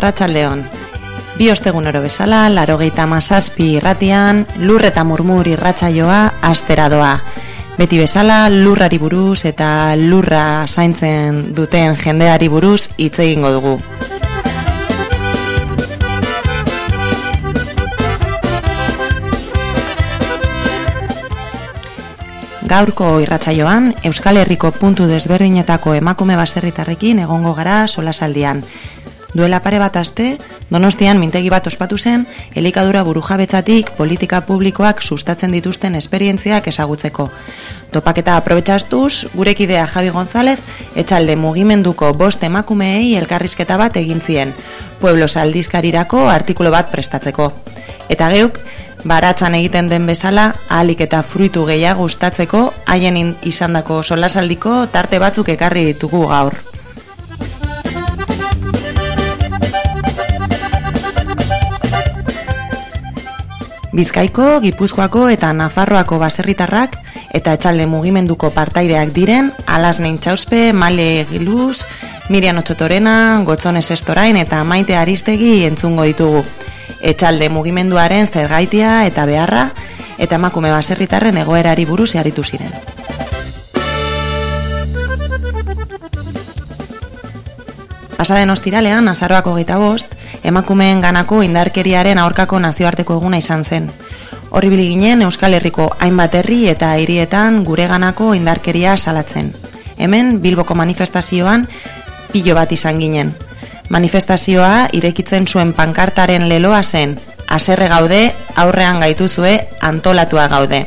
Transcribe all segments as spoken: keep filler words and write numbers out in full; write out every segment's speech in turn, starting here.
arratsaldeon. Bi ostegun oro bezala, laurogeita hamazazpi irratian, lur eta murmur irratsaioa astera doa. Beti bezala, lurrari buruz eta lurra zaintzen duten jendeari buruz hitz egingo dugu. Gaurko irratsaioan, Euskal Herriko puntu desberdinetako emakume baserritarrekin egongo gara solasaldian. Duela pare bat aste, Donostian mintegi bat ospatu zen, elikadura burujabetzatik politika publikoak sustatzen dituzten esperientziak ezagutzeko. Topaketa aprobetxastuz, gure kidea Javi González, etxalde mugimenduko bost emakumeei elkarrizketa bat egin zien, Pueblos aldizkarirako artikulu bat prestatzeko. Eta geuk, baratzan egiten den bezala, ahalik eta fruitu gehiago gustatzeko, haien izandako solasaldiko tarte batzuk ekarri ditugu gaur. Bizkaiko, Gipuzkoako eta Nafarroako baserritarrak eta etxalde mugimenduko partaideak diren Alasne Intxauspe, Male Giluz, Miriam Otxotorena, Gotzones Estorain eta Maite Aristegi entzungo ditugu. Etxalde mugimenduaren zergaitia eta beharra eta emakume baserritarren egoerari buruz aritu ziren. Pasaden ostiralean, azaroak hogeita bost, emakumeen ganako indarkeriaren aurkako nazioarteko eguna izan zen. Horri ibili ginen Euskal Herriko hainbat herri eta hirietan gure ganako indarkeria salatzen. Hemen, Bilboko manifestazioan, pilo bat izan ginen. Manifestazioa irekitzen zuen pankartaren leloa zen, haserre gaude, aurrean gaituzue, antolatua gaude.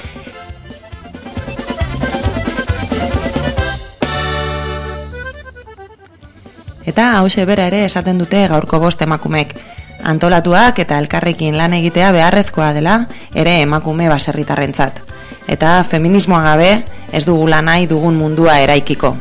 Eta hauxe bera ere esaten dute gaurko bost emakumek. Antolatuak eta elkarrekin lan egitea beharrezkoa dela ere emakume baserritarrentzat. Eta feminismoa gabe ez dugula nahi dugun mundua eraikiko.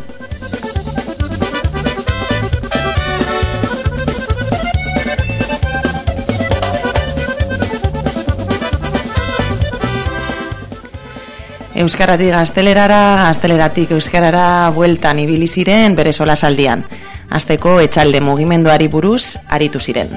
Euskaratik gaztelerara, gazteleratik euskarara bueltan ibili ziren bere solasaldian. Hasteko etxalde mugimenduari buruz aritu ziren.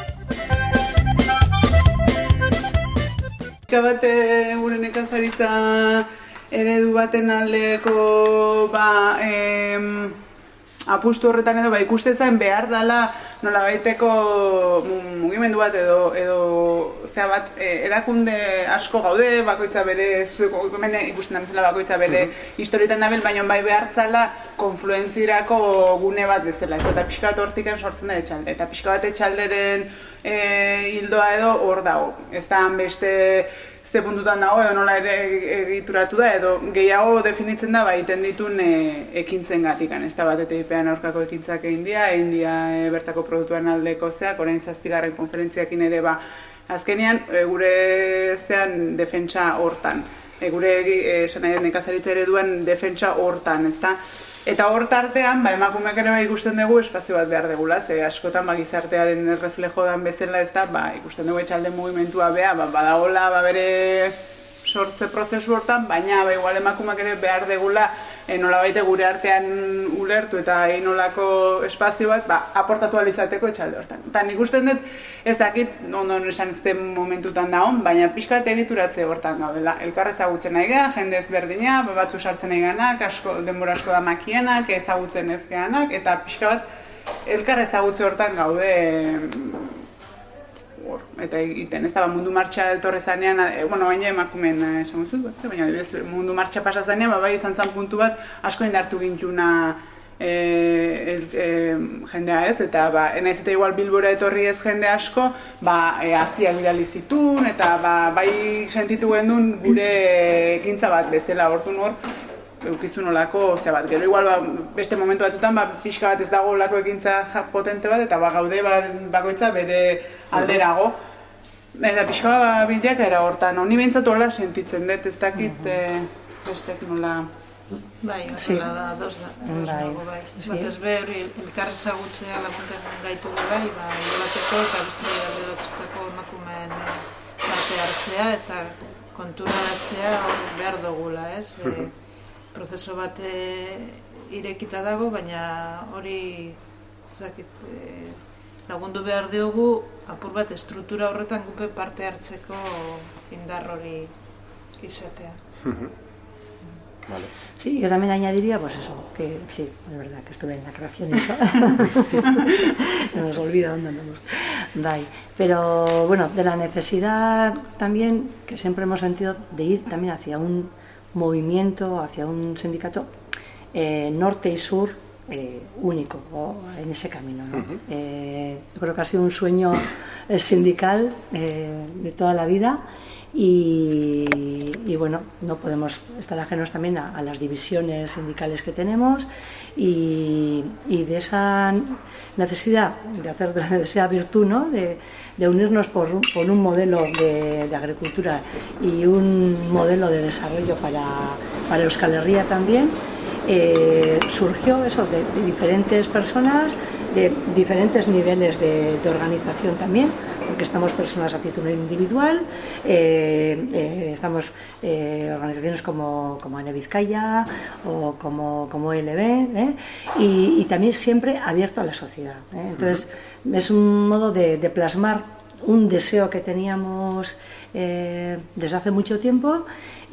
Pixka bat gure nekazaritza eredu baten aldeko ba, em, apustu horretan edo ba, ikusten zen behar dela nola baiteko mugimendu bat edo, edo zera bat e, erakunde asko gaude, bakoitza bere, zueko, hemen ikusten da bezala bakoitza bere historietan dabil, baina bai behartzala konfluentzirako gune bat bezala, ez eta pixka bat hortikan sortzen da etxalde, eta pixka bat etxalderen e, hildoa edo hor dago, ez da beste ze puntutan dago, edo nola ere egituratu da, edo gehiago definitzen da, ba, iten ditun e, ekintzen gatikan, ez da bat eta ipean aurkako ekintzak egin dia, egin dia e, bertako produktuan aldeko zeak, orain zazpigarren konferentziakin ere ba, azkenean e, gure zean defentsa hortan, e, gure esan nahi nekazaritza ereduan defentsa hortan, ez da? Eta hor tartean, ba, emakumeak ere ba, ikusten dugu espazio bat behar degula, ze askotan ba, gizartearen reflejo dan bezala ez da, ba, ikusten dugu etxalde mugimentua beha, ba, badagola ba, bere sortze prozesu hortan, baina ba, igual emakumeak ere behar degula e, nolabaite gure artean ulertu eta egin nolako espazio bat ba, aportatu alizateko etxalde hortan. Eta nik usten dut ez dakit, ondo esan ez den momentutan da hon, baina pixka bat egituratze hortan gaudela. Elkar ezagutzen nahi geha, jende ezberdina, batzu sartzen nahi ganak, asko, denbora asko da makienak, ezagutzen ez gehanak, eta pixka bat elkar ezagutze hortan gaude hor, eta egiten, ez da, mundu martxa etorre zanean, e, bueno, baina emakumeen esan guztut, baina mundu martxa pasa zanean, bai izan zan puntu bat, asko indartu gintuna e, e, e, jendea ez, eta ba, enaiz eta igual Bilbora etorri ez jende asko, ba, e, aziak bidali zitun, eta ba, bai sentitu gendun gure ekintza bat bezala hortun hor, eukizun olako, ze bat, gero igual ba, beste momentu batzutan, ba, pixka bat ez dago olako ekintza potente bat, eta ba, gaude ba, bakoitza bere alderago. Eta pixka bat ba, bildeak era hortan, honi behintzatu hola sentitzen dut, ez dakit, e, bestek nola... Bai, horrela da, dos da, dos dago, bai. Batez be hori elkar ezagutzea lagunten gaitu bai, ba, jolateko eta beste alde batzutako emakumeen parte hartzea eta konturatzea behar dugula, ez? E, prozeso bat e, irekita dago, baina hori ezakit, e, lagundu behar diogu apur bat estruktura horretan gupe parte hartzeko indar hori izatea. Vale. Sí, yo también añadiría, pues eso, que sí, es verdad que estuve en la creación y eso. No nos olvida dónde andamos. Dai. Pero bueno, de la necesidad también que siempre hemos sentido de ir también hacia un movimiento, hacia un sindicato eh, norte y sur eh, único, o en ese camino, ¿no? Uh-huh. eh, yo creo que ha sido un sueño sindical eh, de toda la vida. Y, y bueno, no podemos estar ajenos también a, a las divisiones sindicales que tenemos y, y de esa necesidad de hacer de la necesidad virtud, ¿no? de, de unirnos por un, por un modelo de, de agricultura y un modelo de desarrollo para, para Euskal Herria también. Eh, surgió eso de, de diferentes personas, de diferentes niveles de, de organización también, porque estamos personas a título individual, eh, eh, estamos eh, organizaciones como, como Ane Vizcaya o como, como L B, ¿eh? y, y también siempre abierto a la sociedad, ¿eh? Entonces uh-huh. es un modo de, de plasmar un deseo que teníamos eh, desde hace mucho tiempo.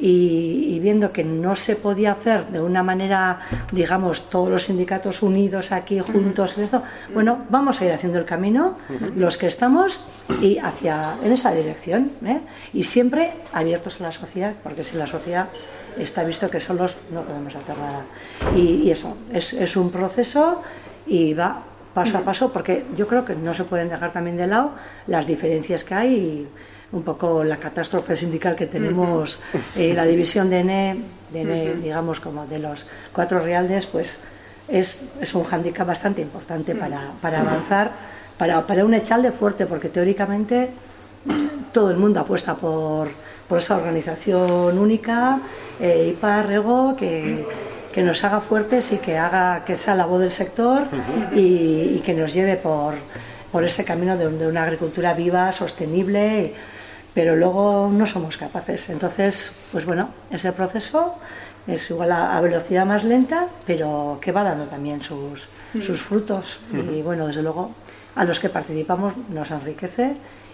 Y, y viendo que no se podía hacer de una manera, digamos, todos los sindicatos unidos aquí juntos en esto, bueno, vamos a ir haciendo el camino, los que estamos, y hacia en esa dirección, ¿eh? Y siempre abiertos a la sociedad, porque si la sociedad está visto que solos no podemos hacer nada. Y, y eso, es, es un proceso y va paso a paso, porque yo creo que no se pueden dejar también de lado las diferencias que hay y un poco la catástrofe sindical que tenemos, eh, la división de Ene, de Ene digamos, como de los cuatro realdes, pues es, es un hándicap bastante importante para, para avanzar, para, para un echalde fuerte, porque teóricamente todo el mundo apuesta por, por esa organización única, eh, I P A, Rego, que, que nos haga fuertes y que haga que sea la voz del sector y, y que nos lleve por, por ese camino de, de una agricultura viva, sostenible, y, pero luego no somos capaces. Entonces, pues bueno, ese proceso es igual a, a velocidad más lenta, pero que va dando también sus, mm. sus frutos. Mm. Y bueno, desde luego, a los que participamos nos enriquece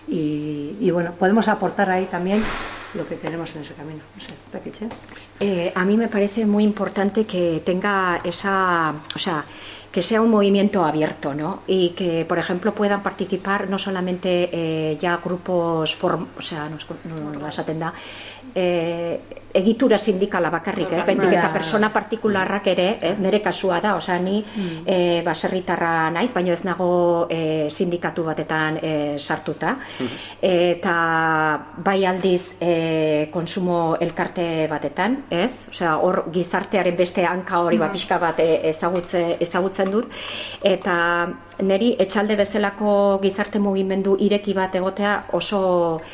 y, y bueno, podemos aportar ahí también lo que queremos en ese camino. No sé, Taquiche. Eh, a mí me parece muy importante que tenga esa, o sea, que sea un movimiento abierto, ¿no? Y que, por ejemplo, puedan participar no solamente eh, ya grupos, form, o sea, no, no, no las atenda, eh, egitura sindikala bakarrik, ez, baizik eta persona partikularrak ere, ez, nire kasua da, osea, ni eh, baserritarra naiz, baina ez nago eh, sindikatu batetan eh, sartuta, eta bai aldiz eh, konsumo elkarte batetan, ez, osea, hor gizartearen beste hanka hori ba pixka bat ezagutze, ezagutzen dut, eta niri etxalde bezalako gizarte mugimendu ireki bat egotea oso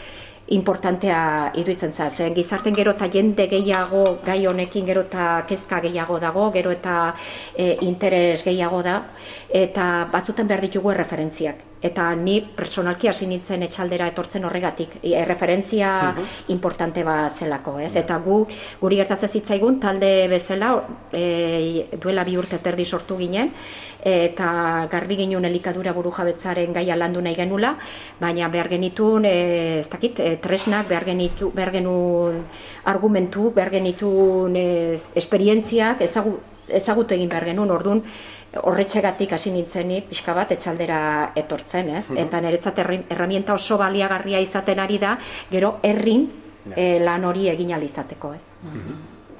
importantea iruditzen za, zen gizarten gero eta jende gehiago gai honekin gero eta kezka gehiago dago, gero eta e, interes gehiago da, eta batzutan behar ditugu referentziak. Eta ni personalki hasi nintzen etxaldera etortzen horregatik, e, referentzia uh-huh. importante bat zelako, ez? Eta gu, guri gertatzen zitzaigun, talde bezala, e, duela bi urte terdi sortu ginen, eta garbi ginen elikadura buru jabetzaren gaia landu nahi genula, baina behar genitun, e, ez dakit, e, tresnak, behar, genitu, behar genuen argumentu, behar genitun e, esperientziak, ezagu, ezagutu egin behar genuen, orduan, horretxegatik hasi nintzeni pixka bat etxaldera etortzen, ez? Uh-huh. Eta niretzat erramienta oso baliagarria izaten ari da, gero herrin eh, lan hori egin ahal izateko, ez? Uh-huh.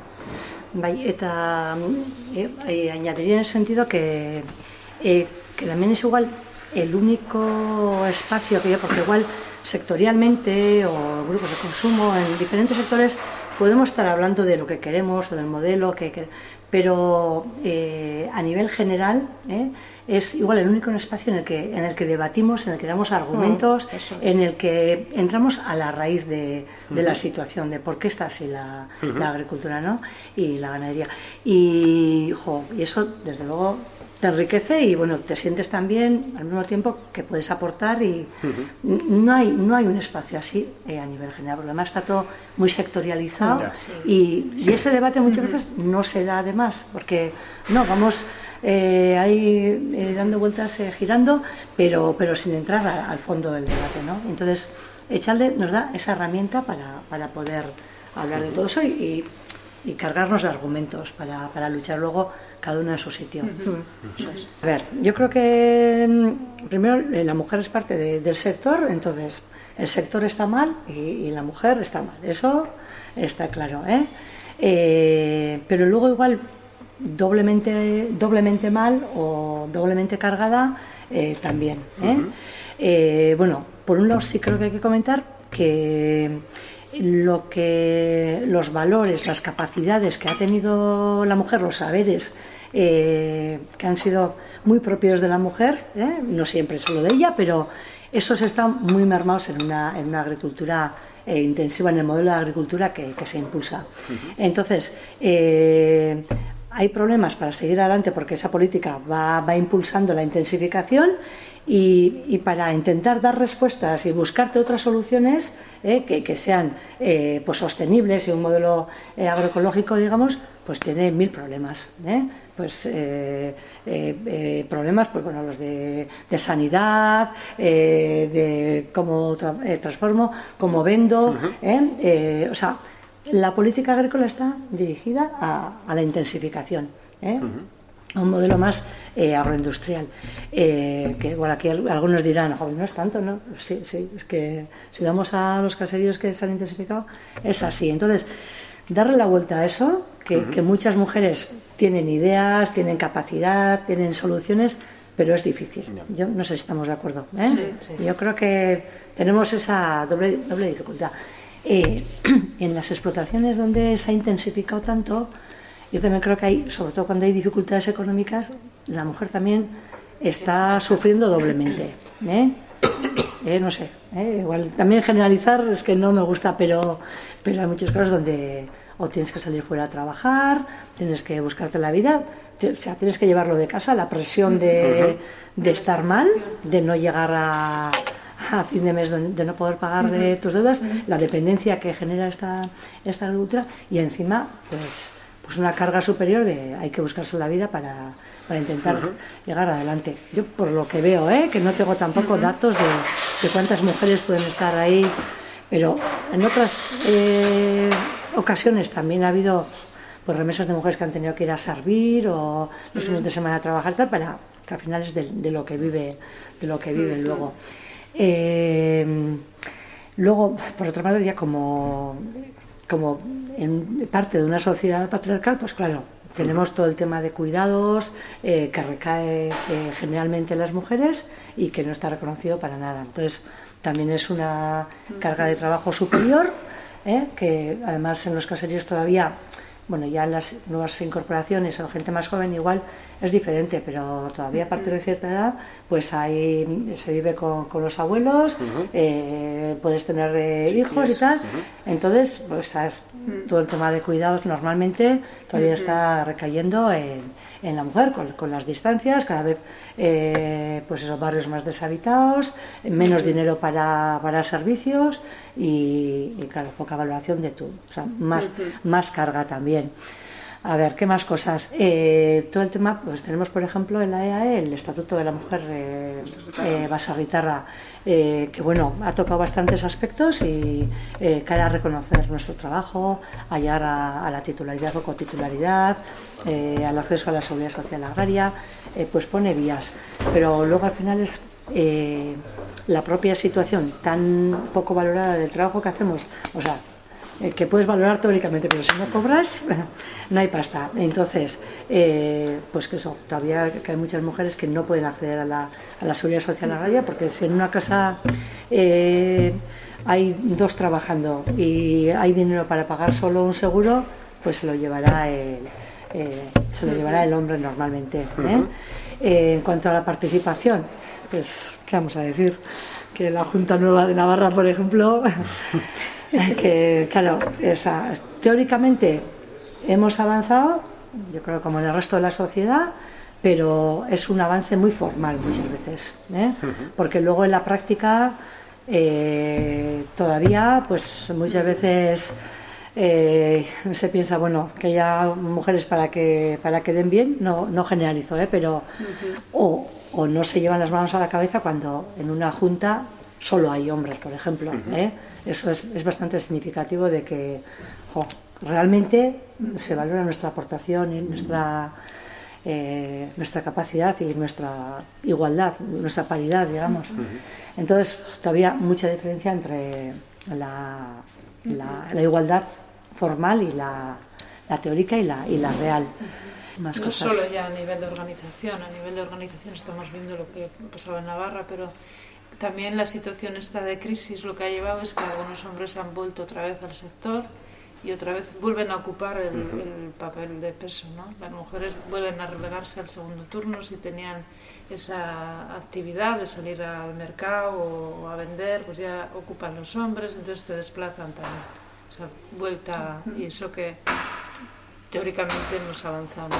Bai, eta eh, eh, añadiría en el sentido que, eh, que también es igual el único espacio que yo, porque igual sectorialmente o grupos de consumo en diferentes sectores podemos estar hablando de lo que queremos o del modelo que, que pero eh, a nivel general eh, es igual el único espacio en el que en el que debatimos, en el que damos argumentos, mm, en el que entramos a la raíz de, de uh-huh. la situación, de por qué está así la, uh-huh. la agricultura, ¿no? Y la ganadería. Y, jo, y eso, desde luego, te enriquece y bueno, te sientes también al mismo tiempo que puedes aportar y uh-huh. no hay no hay un espacio así eh, a nivel general, porque además está todo muy sectorializado uh-huh. y, y ese debate muchas veces no se da además, porque no, vamos eh, ahí eh, dando vueltas, eh, girando, pero, pero sin entrar a, al fondo del debate, ¿no? Entonces, Echalde nos da esa herramienta para, para poder hablar de todo eso y, y cargarnos de argumentos para, para luchar luego cada uno en su sitio. Eso es. A ver, yo creo que primero la mujer es parte de, del sector, entonces el sector está mal y, y la mujer está mal, eso está claro, ¿eh? Eh, pero luego igual doblemente, doblemente mal o doblemente cargada eh, también, ¿eh? Uh-huh. Eh, bueno, por un lado sí creo que hay que comentar que lo que los valores, las capacidades que ha tenido la mujer, los saberes eh, que han sido muy propios de la mujer, ¿eh? No siempre solo de ella, pero esos están muy mermados en una, en una agricultura eh, intensiva, en el modelo de agricultura que, que se impulsa. Uh-huh. Entonces, eh, hay problemas para seguir adelante porque esa política va, va impulsando la intensificación. Y, y para intentar dar respuestas y buscarte otras soluciones eh, que, que sean eh, pues sostenibles y un modelo eh, agroecológico, digamos, pues tiene mil problemas. ¿eh? Pues eh, eh, eh, problemas, pues bueno, los de, de sanidad, eh, de cómo tra- eh, transformo, cómo vendo. Uh-huh. ¿eh? Eh, o sea, la política agrícola está dirigida a, a la intensificación. ¿eh? Uh-huh. A un modelo más eh, agroindustrial, eh, que bueno, aquí algunos dirán, joder, no es tanto, ¿no? Sí, sí, es que si vamos a los caseríos que se han intensificado, es así. Entonces, darle la vuelta a eso, que, uh-huh. que muchas mujeres tienen ideas, tienen capacidad, tienen soluciones, pero es difícil. No. Yo no sé si estamos de acuerdo, ¿eh? Sí, sí. Yo creo que tenemos esa doble, doble dificultad. Eh, en las explotaciones donde se ha intensificado tanto, yo también creo que hay, sobre todo cuando hay dificultades económicas, la mujer también está sufriendo doblemente. ¿eh? Eh, no sé, ¿eh? Igual también generalizar es que no me gusta, pero, pero hay muchos casos donde o tienes que salir fuera a trabajar, tienes que buscarte la vida, te, o sea, tienes que llevarlo de casa, la presión de, de estar mal, de no llegar a, a fin de mes, de, de no poder pagar de tus deudas, la dependencia que genera esta, esta agricultura y encima, pues... pues una carga superior de hay que buscarse la vida para, para intentar uh-huh. llegar adelante. Yo por lo que veo, ¿eh? que no tengo tampoco uh-huh. datos de, de cuántas mujeres pueden estar ahí, pero en otras eh, ocasiones también ha habido pues, remesas de mujeres que han tenido que ir a servir o los fines uh-huh. de semana a trabajar tal, para que al final es de, de lo que vive, de lo que viven uh-huh. luego. Eh, luego, por otro lado, ya como como en parte de una sociedad patriarcal, pues claro, tenemos todo el tema de cuidados eh, que recae eh, generalmente en las mujeres y que no está reconocido para nada. Entonces, también es una carga de trabajo superior, eh, que además en los caseríos todavía, bueno, ya en las nuevas incorporaciones o gente más joven igual es diferente, pero todavía a partir de cierta edad, pues ahí se vive con, con los abuelos, uh-huh. eh, puedes tener eh, hijos y tal, uh-huh. entonces pues sabes, todo el tema de cuidados normalmente todavía uh-huh. está recayendo en, en la mujer, con, con las distancias, cada vez eh, pues esos barrios más deshabitados, menos uh-huh. dinero para, para servicios y, y claro, poca valoración de tu, o sea, más, uh-huh. más carga también. A ver, ¿qué más cosas? Eh, todo el tema, pues tenemos por ejemplo en la E A E el Estatuto de la Mujer eh, eh, Baserritarra, eh, que bueno, ha tocado bastantes aspectos y eh, cara a reconocer nuestro trabajo, a llegar a, a la titularidad o cotitularidad, eh, al acceso a la seguridad social agraria, eh, pues pone vías, pero luego al final es eh, la propia situación tan poco valorada del trabajo que hacemos, o sea, que puedes valorar teóricamente, pero si no cobras, no hay pasta. Entonces, eh, pues que eso, todavía que hay muchas mujeres que no pueden acceder a la, a la seguridad social agraria, porque si en una casa eh, hay dos trabajando y hay dinero para pagar solo un seguro, pues se lo llevará el, eh, se lo llevará el hombre normalmente. ¿eh? Eh, en cuanto a la participación, pues, ¿qué vamos a decir? Que la Junta Nueva de Navarra, por ejemplo... que claro, esa, teóricamente hemos avanzado, yo creo como en el resto de la sociedad, pero es un avance muy formal muchas veces, ¿eh? Porque luego en la práctica eh, todavía pues muchas veces eh, se piensa, bueno, que haya mujeres para que para que den bien, no, no generalizo, ¿eh? Pero uh-huh. o, o no se llevan las manos a la cabeza cuando en una junta solo hay hombres, por ejemplo, uh-huh. ¿eh? Eso es, es bastante significativo de que jo, realmente se valora nuestra aportación y nuestra eh, nuestra capacidad y nuestra igualdad, nuestra paridad, digamos. Uh-huh. Entonces, todavía mucha diferencia entre la, la, la igualdad formal y la, la teórica y la, y la real. Más no cosas. Solo ya a nivel de organización, a nivel de organización estamos viendo lo que pasaba en Navarra, pero también la situación esta de crisis lo que ha llevado es que algunos hombres han vuelto otra vez al sector y otra vez vuelven a ocupar el, el papel de peso, ¿no? Las mujeres vuelven a relegarse al segundo turno si tenían esa actividad de salir al mercado o a vender, pues ya ocupan los hombres, entonces te desplazan también. O sea, vuelta, y eso que teóricamente hemos avanzado.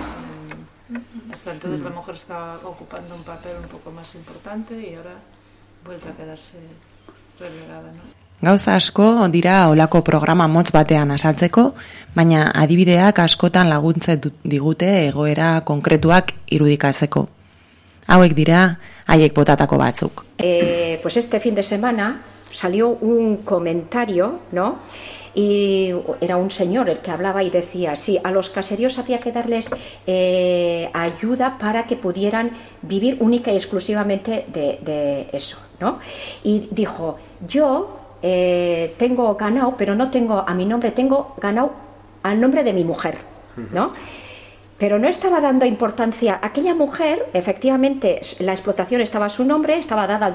Hasta entonces la mujer estaba ocupando un papel un poco más importante y ahora vuelta a quedarse relegada, ¿no? Gauza asko dira olako programa motz batean azaltzeko, baina adibideak askotan laguntzen digute egoera konkretuak irudikatzeko. Hauek dira haiek botatako batzuk. Eh, pues este fin de semana salió un comentario, ¿no? Y era un señor el que hablaba y decía, sí, a los caseríos había que darles eh, ayuda para que pudieran vivir única y exclusivamente de, de eso, ¿no? Y dijo, yo eh, tengo ganado, pero no tengo a mi nombre, tengo ganado al nombre de mi mujer, ¿no? Pero no estaba dando importancia. Aquella mujer, efectivamente, la explotación estaba a su nombre, estaba dada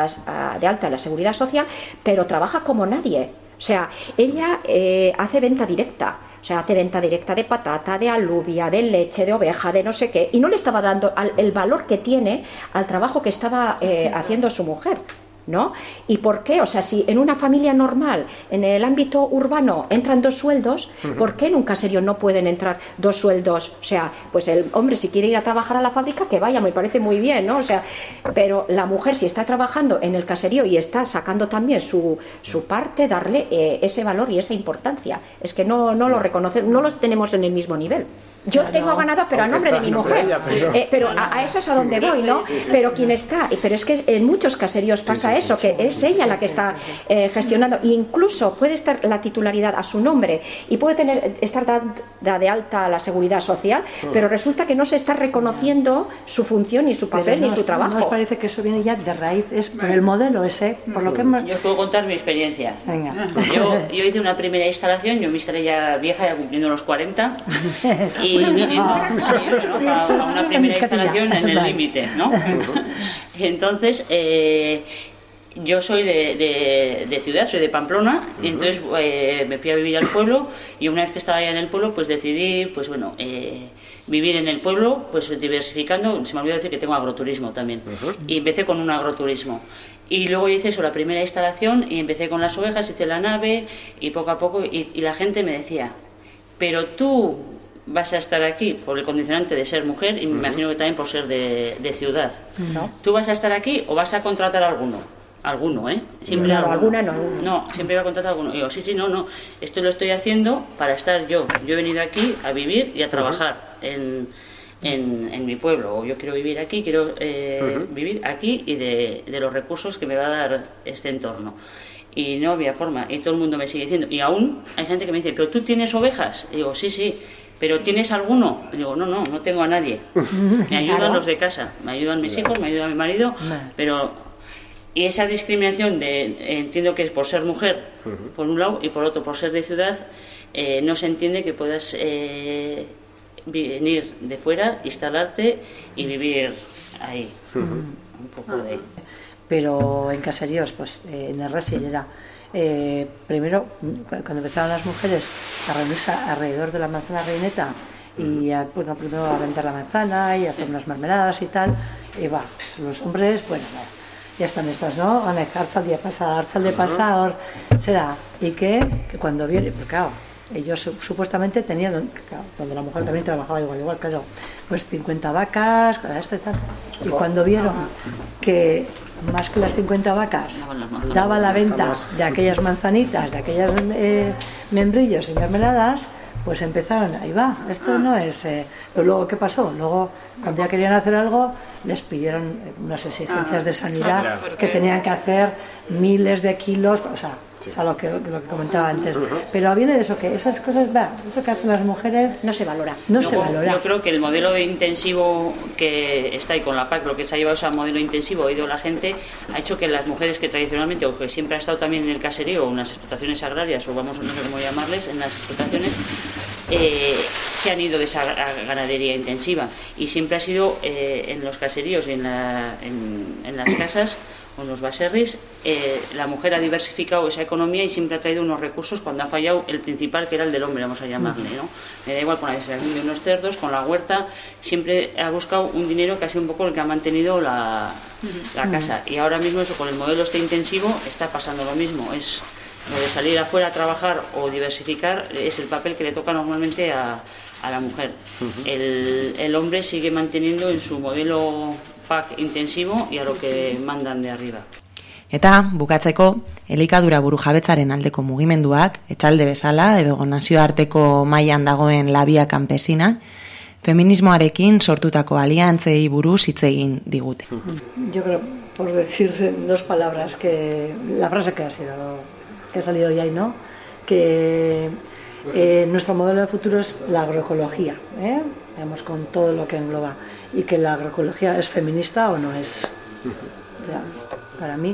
de alta en la Seguridad Social, pero trabaja como nadie. O sea, ella eh, hace venta directa. O sea, hace venta directa de patata, de alubia, de leche, de oveja, de no sé qué. Y no le estaba dando al, el valor que tiene al trabajo que estaba eh, haciendo su mujer, ¿no? ¿Y por qué? O sea, si en una familia normal, en el ámbito urbano, entran dos sueldos, ¿por qué en un caserío no pueden entrar dos sueldos? O sea, pues el hombre si quiere ir a trabajar a la fábrica, que vaya, me parece muy bien, ¿no? O sea, pero la mujer si está trabajando en el caserío y está sacando también su, su parte, darle eh, ese valor y esa importancia. Es que no, no lo reconocemos, no los tenemos en el mismo nivel. Yo tengo no, ganado, pero a nombre de mi mujer. Ella, pero eh, pero a, a eso es a donde voy, ¿no? Pero quien está, pero es que en muchos caseríos pasa eso, que es ella la que está eh, gestionando. E incluso puede estar la titularidad a su nombre y puede tener estar dada de alta a la Seguridad Social, pero resulta que no se está reconociendo su función ni su papel ni su trabajo. ¿No os parece que eso viene ya de raíz? Es por el modelo ese, por lo que hemos... Yo os puedo contar mi experiencia. Venga. Yo, yo hice una primera instalación, yo me instalé ya vieja, ya cumpliendo los cuarenta, y viniendo sí, bueno, a, a una primera instalación en el límite, ¿no? Entonces, eh, yo soy de, de, de ciudad, soy de Pamplona, y entonces eh, me fui a vivir al pueblo, y una vez que estaba allá en el pueblo, pues decidí, pues bueno, eh, vivir en el pueblo, pues diversificando. Se me olvidó decir que tengo agroturismo también, uh-huh. Y empecé con un agroturismo. Y luego hice eso, la primera instalación, y empecé con las ovejas, hice la nave, y poco a poco, y, y la gente me decía, pero tú vas a estar aquí por el condicionante de ser mujer, y me uh-huh. imagino que también por ser de, de ciudad. No. ¿Tú vas a estar aquí o vas a contratar a alguno? Alguno, ¿eh? Siempre no, alguna no. No, siempre va a contratar a alguno. Y digo, sí, sí, no, no. Esto lo estoy haciendo para estar yo. Yo he venido aquí a vivir y a trabajar uh-huh. en, en, en mi pueblo. O yo quiero vivir aquí, quiero eh, uh-huh. vivir aquí y de, de los recursos que me va a dar este entorno. Y no había forma. Y todo el mundo me sigue diciendo. Y aún hay gente que me dice, ¿pero tú tienes ovejas? Y digo, sí, sí. ¿Pero tienes alguno? Y digo, no, no, no tengo a nadie. Me ayudan claro. los de casa, me ayudan mis hijos, me ayuda mi marido, pero... Y esa discriminación, de entiendo que es por ser mujer, uh-huh. por un lado, y por otro, por ser de ciudad, eh, no se entiende que puedas eh, venir de fuera, instalarte y vivir ahí. Uh-huh. Un poco uh-huh. de... Pero en caseríos, pues eh, en el Resill era... Eh, primero, cuando empezaron las mujeres a reunirse alrededor de la manzana reineta y a, bueno, primero a vender la manzana y a hacer unas mermeladas y tal, y va, pues, los hombres, bueno, no, ya están estas, ¿no? Hartzal día pasa, hartzal de pasa, será, y que, que cuando viene, porque claro, ellos supuestamente tenían, claro, donde la mujer también trabajaba igual, igual, claro, pues cincuenta vacas, cada esto y tal, y cuando vieron que más que las cincuenta vacas, daba la venta de aquellas manzanitas, de aquellas eh, membrillos y mermeladas, pues empezaron, ahí va, esto no es... Eh, pero luego, ¿qué pasó? Luego, cuando ya querían hacer algo, les pidieron unas exigencias de sanidad que tenían que hacer miles de kilos, o sea, sí. O sea, lo que, lo que comentaba antes. Pero viene de eso, que esas cosas, va, eso que hacen las mujeres... No se valora. No Luego, se valora. Yo creo que el modelo intensivo que está ahí con la P A C, lo que se ha llevado ese modelo intensivo, ha ido la gente, ha hecho que las mujeres que tradicionalmente, o que siempre ha estado también en el caserío, o en las explotaciones agrarias, o vamos, no sé cómo llamarles, en las explotaciones, eh, se han ido de esa ganadería intensiva. Y siempre ha sido eh, en los caseríos y en, la, en, en las casas, con los baserris, eh, la mujer ha diversificado esa economía y siempre ha traído unos recursos cuando ha fallado el principal, que era el del hombre, vamos a llamarle, ¿no? Me da igual con la deselación de unos cerdos, con la huerta, siempre ha buscado un dinero que ha sido un poco el que ha mantenido la, la casa. Y ahora mismo eso, con el modelo este intensivo, está pasando lo mismo. Es lo de salir afuera a trabajar o diversificar, es el papel que le toca normalmente a, a la mujer. El, el hombre sigue manteniendo en su modelo P A C intensivo y a lo que mandan de arriba. Eta, bukatzeko, elikadura burujabetzaren aldeko mugimenduak, etxalde bezala, edo nazioarteko mailan dagoen labia campesina, feminismoarekin sortutako aliantzei buruz hitz egin digute. Yo creo, por decir en dos palabras, que la frase que ha sido, que ha salido ya y no, que eh, nuestro modelo de futuro es la agroecología, ¿eh? Digamos, con todo lo que engloba, y que la agroecología es feminista o no es. O sea, para mí.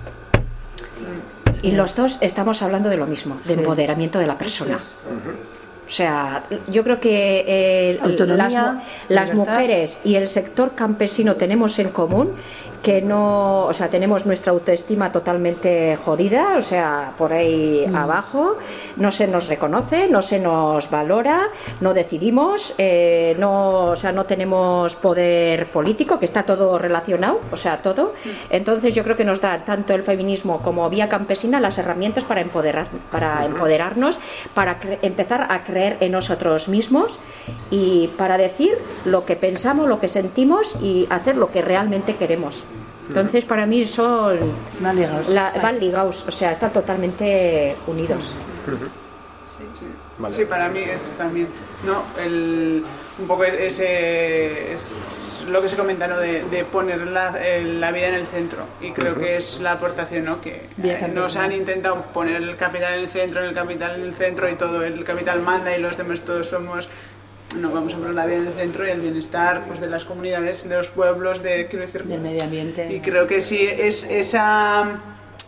Y los dos estamos hablando de lo mismo, de sí. empoderamiento de la persona. O sea, yo creo que eh, las, las mujeres y el sector campesino tenemos en común que no, o sea, tenemos nuestra autoestima totalmente jodida, o sea, por ahí mm. abajo, no se nos reconoce, no se nos valora, no decidimos, eh, no, o sea, no tenemos poder político, que está todo relacionado, o sea, todo. Entonces yo creo que nos da tanto el feminismo como vía campesina las herramientas para empoderar, para uh-huh. empoderarnos, para cre- empezar a creer en nosotros mismos y para decir lo que pensamos, lo que sentimos y hacer lo que realmente queremos. Entonces para mí son van ligados, la, van ligados, o sea, están totalmente unidos. Sí, sí. Vale. Sí, para mí es también, no, el, un poco ese es lo que se comenta, ¿no? de, de poner la, el, la vida en el centro, y creo uh-huh. que es la aportación, ¿no? Que eh, nos han intentado poner el capital en el centro, en el capital en el centro, y todo el capital manda y los demás todos somos. No, vamos a poner la vida en el centro y el bienestar, pues, de las comunidades, de los pueblos, de, quiero decir, del medio ambiente. Y creo que sí, es esa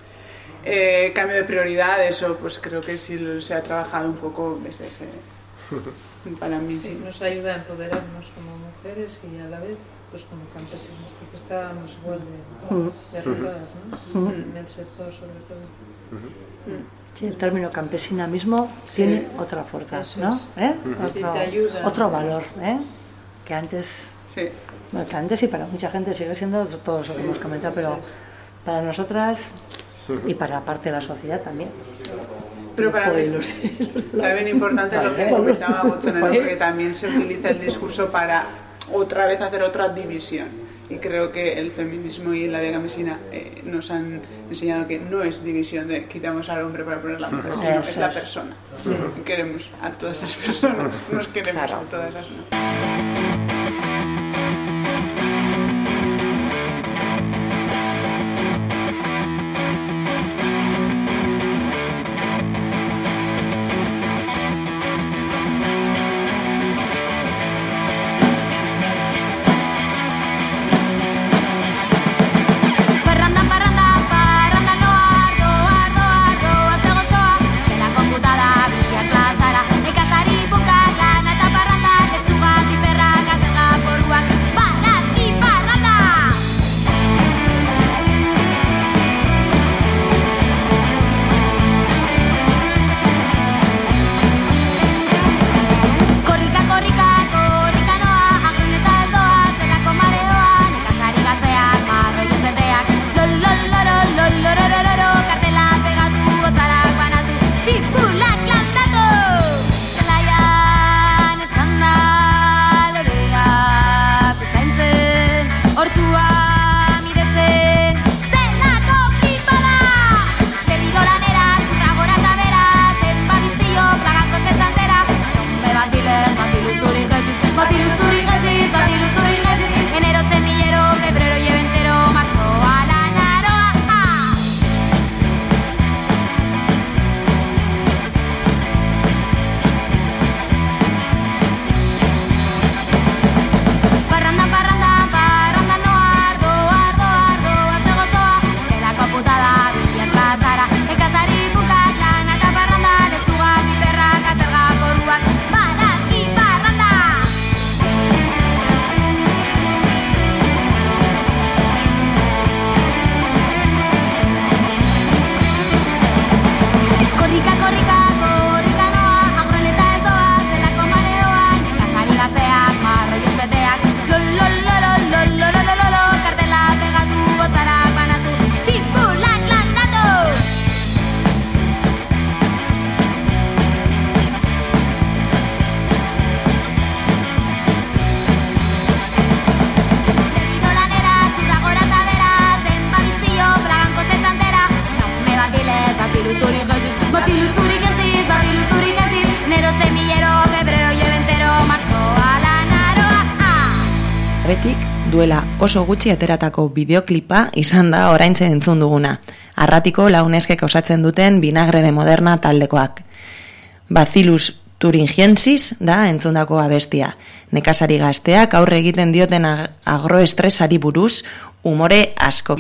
eh, cambio de prioridad, eso, pues creo que sí se ha trabajado un poco desde ese, para mí. Sí, Sí, nos ayuda a empoderarnos como mujeres y a la vez, pues, como campesinos, porque estábamos igual de, Uh-huh. de arregladas, ¿no? Uh-huh. En el sector, sobre todo. Uh-huh. Sí, el término campesina mismo sí. tiene otra fuerza, Eso ¿no? es. ¿Eh? Sí, otro, te ayuda. otro valor, ¿eh? Que antes, sí. bueno, que antes y para mucha gente sigue siendo, todos lo que hemos comentado, pero Eso es. para nosotras y para parte de la sociedad también. Pero para mí, los, los también importante lo que comentaba Gotzone, ¿no? Porque también se utiliza el discurso para otra vez hacer otra división. Y creo que el feminismo y la vía campesina eh, nos han enseñado que no es división de quitamos al hombre para poner a la mujer, sino Eso es la es. persona. Sí. Queremos a todas las personas, nos queremos claro. a todas las personas. Computada, Villar Plazara, Ekazari, Bukarlan, eta Parranda, Letzuga, Piperrak, Arretik duela oso gutxi ateratako bideoklipa izan da oraintxe entzun duguna. Arratiko launeskek osatzen duten Vinagre de Moderna taldekoak. Bacillus thuringiensis da entzundako abestia. Nekazari gazteak aurre egiten dioten agroestresari buruz umore asko.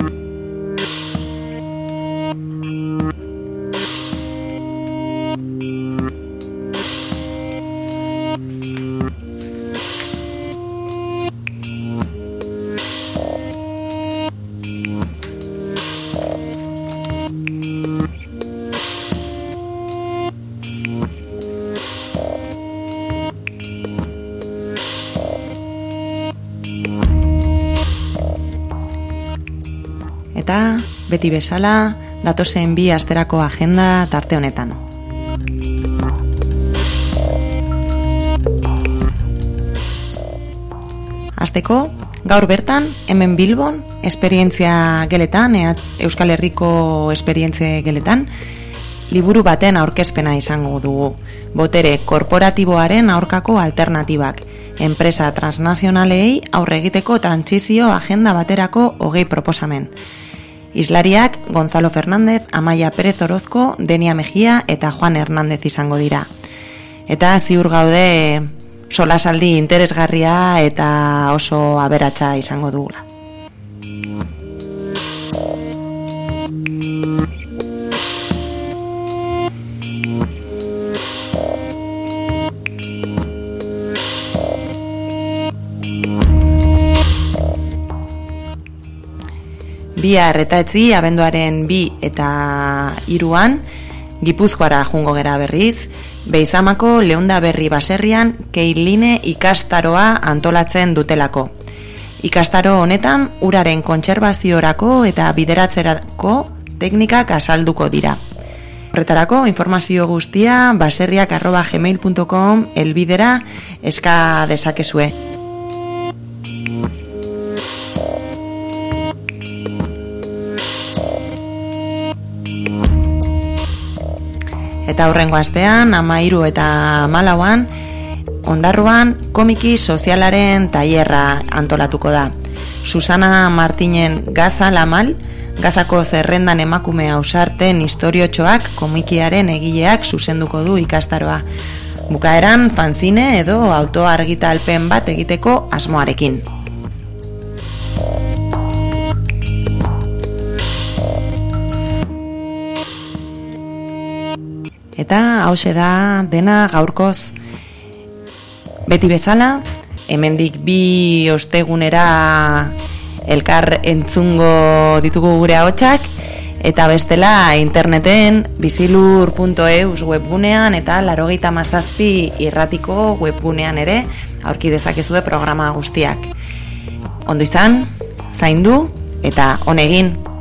Eta, beti bezala, datozen bi asterako agenda tarte honetan. Hasteko, gaur bertan, hemen Bilbon, esperientzia geletan, Euskal Herriko esperientzia geletan, liburu baten aurkezpena izango dugu. Botere korporatiboaren aurkako alternatibak, enpresa transnazionalei aurre egiteko trantsizio agenda baterako hogei proposamen. Islariak Gonzalo Fernández, Amaia Pérez Orozko, Denia Mejia eta Juan Hernández izango dira. Eta ziur gaude solasaldi interesgarria eta oso aberatsa izango dugula. Bihar eta etzi abenduaren bi eta hiruan Gipuzkoara jungo gera berriz, Beizamako Leunda Berri baserrian Keiline ikastaroa antolatzen dutelako. Ikastaro honetan uraren kontserbaziorako eta bideratzerako teknikak azalduko dira. Horretarako informazio guztia baserriak arroba gmail punto com elbidera eska dezakezue. Eta hurrengo astean, hamairu eta hamalauan, Ondarruan komiki sozialaren tailerra antolatuko da. Susana Martinen Gaza Lamal, Gazako zerrendan emakume ausarten historiotxoak komikiaren egileak zuzenduko du ikastaroa. Bukaeran fanzine edo autoargitalpen bat egiteko asmoarekin. Eta hause da dena gaurkoz. Beti bezala, hemendik bi ostegunera elkar entzungo ditugu gure ahotsak, eta bestela interneten bizilur puntu eus webgunean eta laurogeita hamazazpi irratiko webgunean ere aurki dezakezue programa guztiak. Ondo izan, zaindu eta on egin.